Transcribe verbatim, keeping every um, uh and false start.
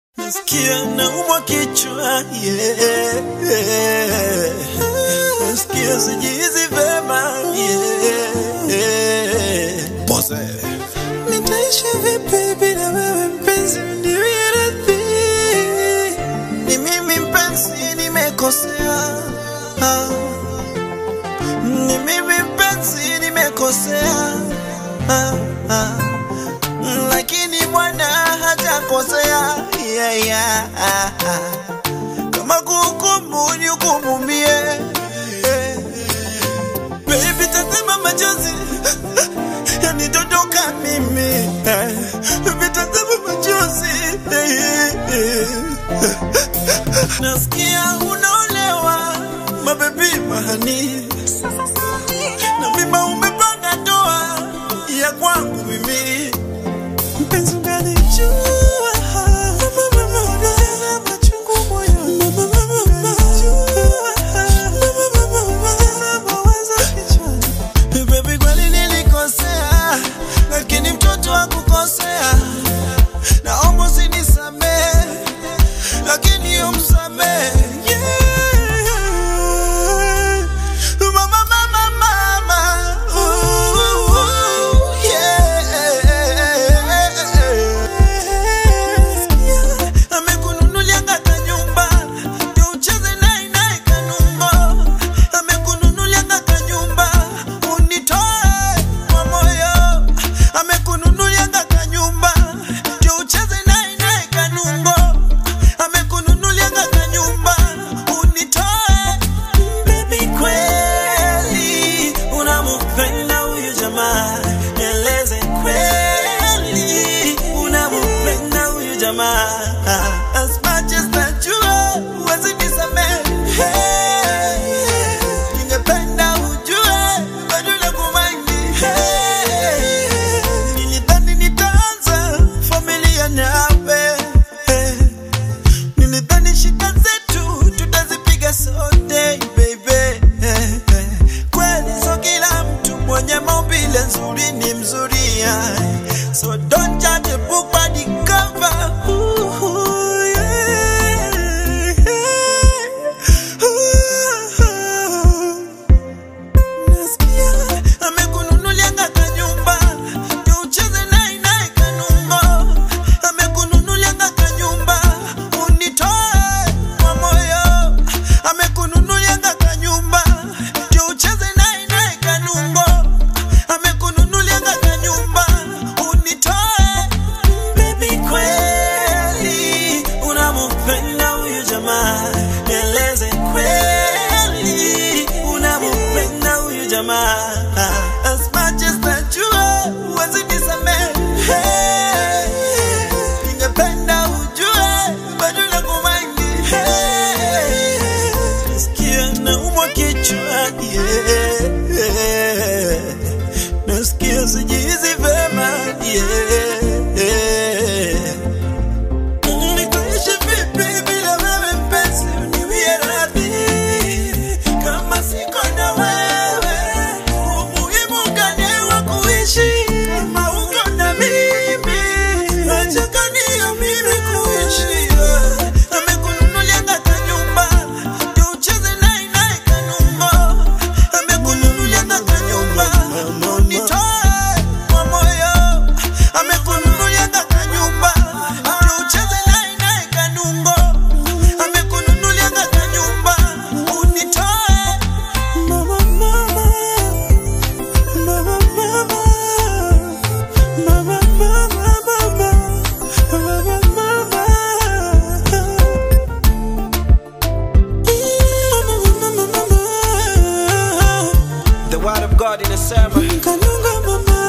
Nasikia naumwa kichwa, yeah, yeah. Nasikia sijizi vema, yeah, yeah. Pose. Nitaishi vipi bila wewe mpenzi, niwie radhi. Ni mimi mpenzi nimekosea, ah. Ni mimi mpenzi nimekosea, ah, ah. Lakini Bwana hajakosea, yeah, yeah, ah, ah. Kama kuhukumu ni hukumumie, eh. Baby tazama machozi yanidondoka mimi, eh. Baby tazama machozi, eh, eh. Nasikia unaolewa, mabebi mahani, na mima umepanga ndoa ya kwangu mimi. Mpenzi unanijua, machungu moyoni, mawazo kichwani. Baby kweli nilikosea, lakini mtoto hakukosea. Naomba usinisamehe, lakini umsamehe, yeah. Mama, mama, mama, ooh, ooh, yeah. Amekununulia ngata nyumba, ndio ucheze naye naye kanungo. Amekununulia ngata nyumba, unitoe kwa moyo. Amekununulia ngata nyumba, ndio ucheze naye naye kanungo. Amekununulia ngata nyumba, unitoe. Baby kweli unampenda huyu jamaa, eleze kweli unampenda huyu jamaa. As much as najua huwezi nisamehe, ningependa ujue bado nakumaini. Nilidhani nitaanza familia nawe, nilidhani shida zetu tutazipiga sote, baby. Kweli so kila mtu mwenye maumbile nzuri ni mzuri, yeah. So don't judge a book by the cover. Ooh, ooh, yeah. Ooh. Nasikia amekununulia ngata nyumba, ndio ucheze naye naye kanungo. Amekununulia ngata nyumba, unitoe kwa moyo. Amekununulia ngata nyumba, ndio ucheze naye naye kanungo. Amekununulia ngata nyumba, unitoe. Baby kweli unampenda huyu jamaa, eleze kweli unampenda huyu jamaa. As much as najua huwezi nisamehe, ningependa ujue bado nakumaini. Nasikia naumwa kichwa, yeah, yeah. Nasikia sijizi vema, yeah, yeah. Nitaishi vipi bila wewe mpenzi, niwie radhi. Kama siko na wewe, umuhimu gani wa kuishi? Kama uko na mimi, acha kaniyo mimi kuishi, yeah. Amekununulia ngata nyumba, ndio ucheze naye naye kanungo. Amekununulia ngata nyumba, unitoe kwa moyo. Amekununulia ngata nyumba, ndio ucheze naye naye kanungo. Amekununulia ngata nyumba, unitoe. Mama, mama, mama, mama, mama, mama, mama, mama. The word of God in the sermon. Kanunga mama.